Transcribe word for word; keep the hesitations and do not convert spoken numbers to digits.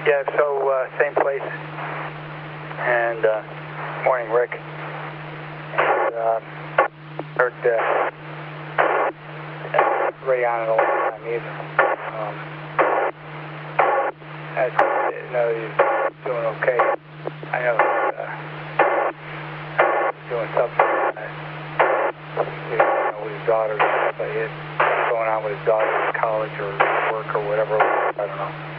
Yeah, so uh, same place. And uh, morning, Rick. And uh, heard uh, Ray on in a long time either. Um, I didn't know he was doing okay. I know uh, he's doing something uh, you know, with his daughter. But he had going on with his daughter in college or work or whatever. I don't know.